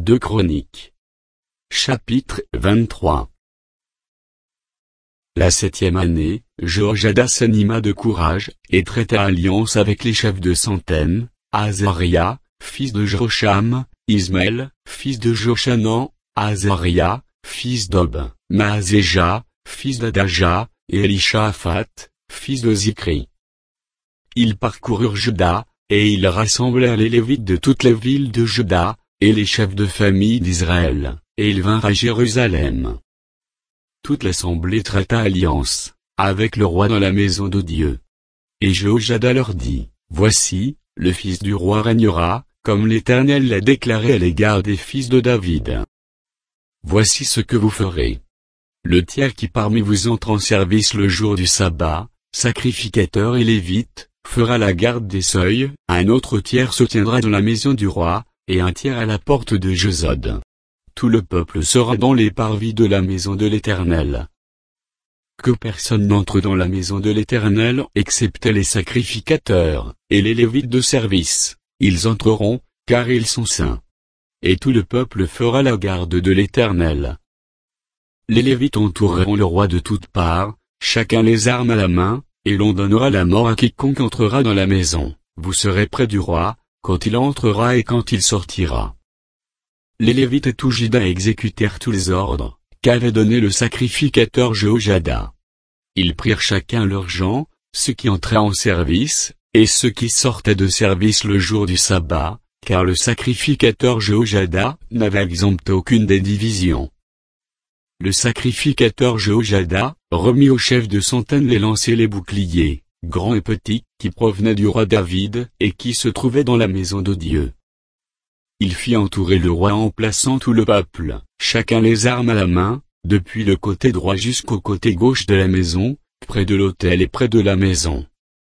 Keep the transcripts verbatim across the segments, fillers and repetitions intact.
deux Chroniques. Chapitre vingt-trois. La septième année, Jehoiada s'anima de courage, et traita alliance avec les chefs de centaines, Azaria, fils de Jerocham, Ismaël, fils de Jochanan, Azaria, fils d'Ob, Maazéja, fils d'Adaja, et Elishaphat, fils de Zikri. Ils parcoururent Juda, et ils rassemblèrent les Lévites de toutes les villes de Juda, et les chefs de famille d'Israël, et ils vinrent à Jérusalem. Toute l'assemblée traita alliance avec le roi dans la maison de Dieu. Et Jehoiada leur dit, Voici, le fils du roi régnera, comme l'Éternel l'a déclaré à l'égard des fils de David. Voici ce que vous ferez. Le tiers qui parmi vous entre en service le jour du sabbat, sacrificateur et lévite, fera la garde des seuils, un autre tiers se tiendra dans la maison du roi, et un tiers à la porte de Jesod. Tout le peuple sera dans les parvis de la maison de l'Éternel. Que personne n'entre dans la maison de l'Éternel excepté les sacrificateurs, et les lévites de service, ils entreront, car ils sont saints. Et tout le peuple fera la garde de l'Éternel. Les lévites entoureront le roi de toutes parts, chacun les armes à la main, et l'on donnera la mort à quiconque entrera dans la maison. Vous serez près du roi, quand il entrera et quand il sortira. Les Lévites et tout Juda exécutèrent tous les ordres qu'avait donné le sacrificateur Jehoiada. Ils prirent chacun leurs gens, ceux qui entraient en service, et ceux qui sortaient de service le jour du sabbat, car le sacrificateur Jehoiada n'avait exempté aucune des divisions. Le sacrificateur Jehoiada remit au chef de centaines les lancers et les boucliers, grands et petits, qui provenaient du roi David, et qui se trouvaient dans la maison de Dieu. Il fit entourer le roi en plaçant tout le peuple, chacun les armes à la main, depuis le côté droit jusqu'au côté gauche de la maison, près de l'autel et près de la maison.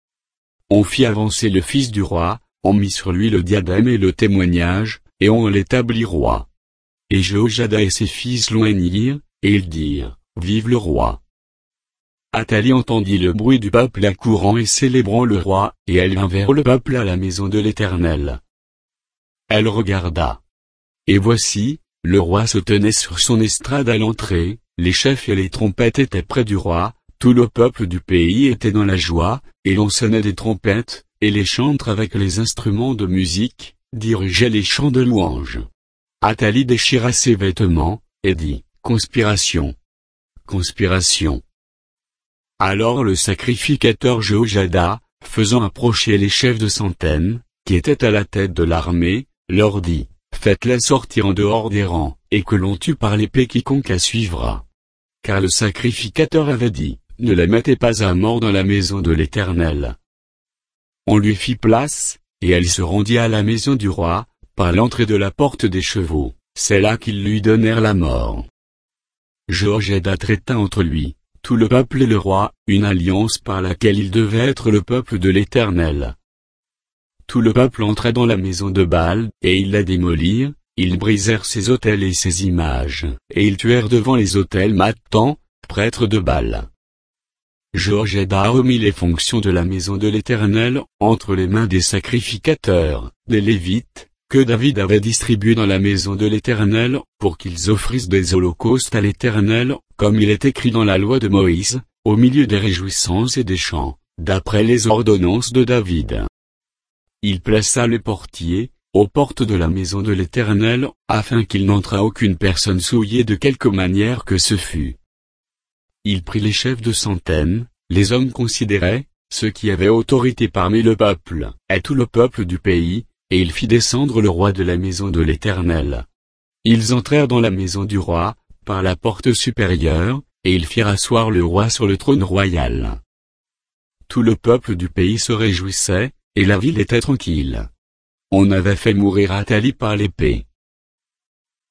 On fit avancer le fils du roi, on mit sur lui le diadème et le témoignage, et on l'établit roi. Et Jehoiada et ses fils loignirent, et ils dirent, Vive le roi. Athalie entendit le bruit du peuple accourant et célébrant le roi, et elle vint vers le peuple à la maison de l'Éternel. Elle regarda. Et voici, le roi se tenait sur son estrade à l'entrée, les chefs et les trompettes étaient près du roi, tout le peuple du pays était dans la joie, et l'on sonnait des trompettes, et les chantres avec les instruments de musique, dirigeaient les chants de louange. Athalie déchira ses vêtements, et dit, Conspiration. Conspiration. Alors le sacrificateur Jehoiada, faisant approcher les chefs de centaines, qui étaient à la tête de l'armée, leur dit, Faites-la sortir en dehors des rangs, et que l'on tue par l'épée quiconque la suivra. Car le sacrificateur avait dit, Ne la mettez pas à mort dans la maison de l'Éternel. On lui fit place, et elle se rendit à la maison du roi, par l'entrée de la porte des chevaux, c'est là qu'ils lui donnèrent la mort. Jehoiada traita entre lui, tout le peuple et le roi, une alliance par laquelle il devait être le peuple de l'Éternel. Tout le peuple entra dans la maison de Baal, et ils la démolirent, ils brisèrent ses autels et ses images, et ils tuèrent devant les autels Mattan, prêtre de Baal. Jehoiada remit les fonctions de la maison de l'Éternel, entre les mains des sacrificateurs, des Lévites, que David avait distribués dans la maison de l'Éternel, pour qu'ils offrissent des holocaustes à l'Éternel, comme il est écrit dans la loi de Moïse, au milieu des réjouissances et des chants, d'après les ordonnances de David. Il plaça les portiers, aux portes de la maison de l'Éternel, afin qu'il n'entrât aucune personne souillée de quelque manière que ce fût. Il prit les chefs de centaines, les hommes considérés, ceux qui avaient autorité parmi le peuple, et tout le peuple du pays, et il fit descendre le roi de la maison de l'Éternel. Ils entrèrent dans la maison du roi, par la porte supérieure, et ils firent asseoir le roi sur le trône royal. Tout le peuple du pays se réjouissait, et la ville était tranquille. On avait fait mourir Athalie par l'épée.